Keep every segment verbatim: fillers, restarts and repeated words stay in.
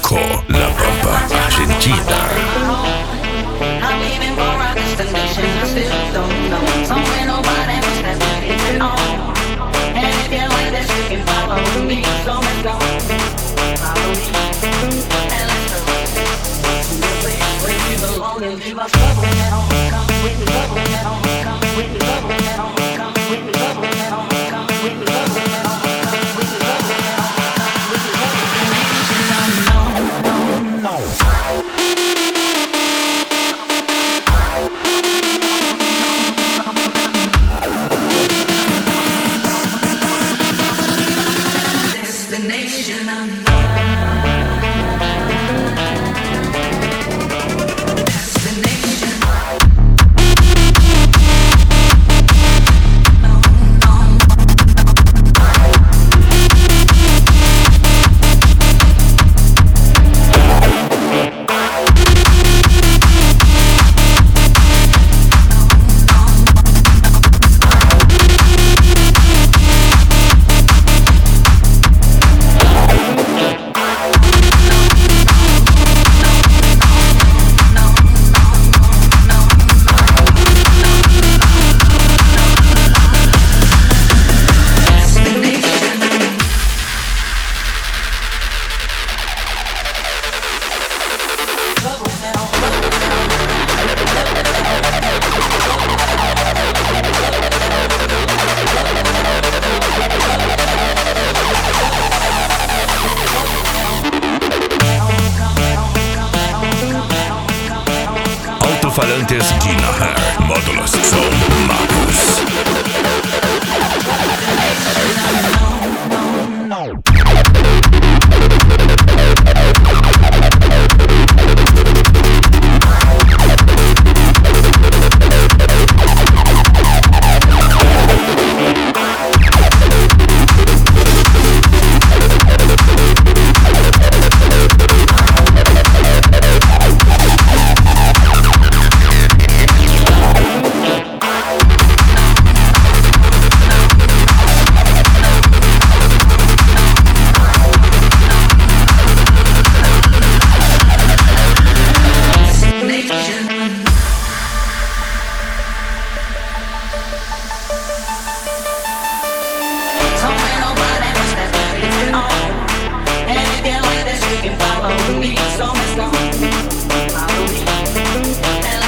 Marco, la bomba argentina. I'm leaving for a destination I still don't know. Somewhere nobody must have been it on. And if you like this, you can follow me. So let's go, follow me, and let's go to the place where we belong and leave our trouble at home. Come with me, trouble at home. Come with me, trouble at home. Come with me, trouble at home. Come with me, trouble at home. Come with me, trouble at home. Come with me, trouble at home. No, no, no. Alto-falantes Gina Hair, módulos son Marcus.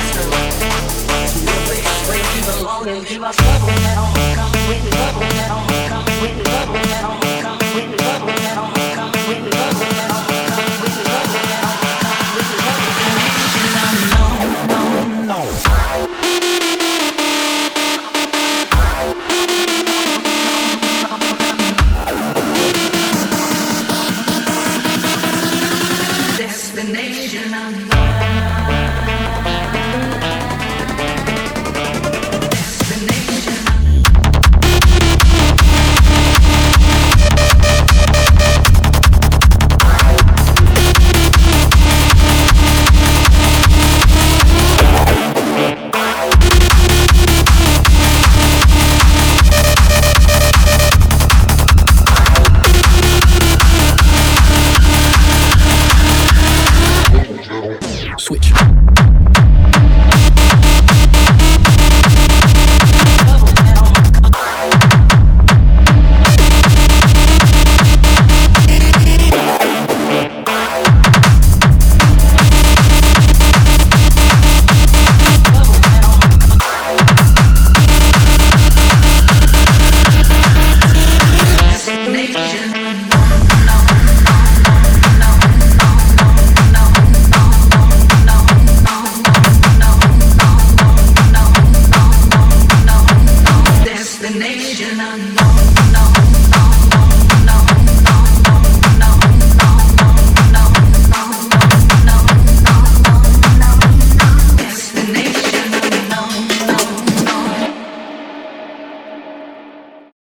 Leave our trouble at home. Come with me, trouble at home.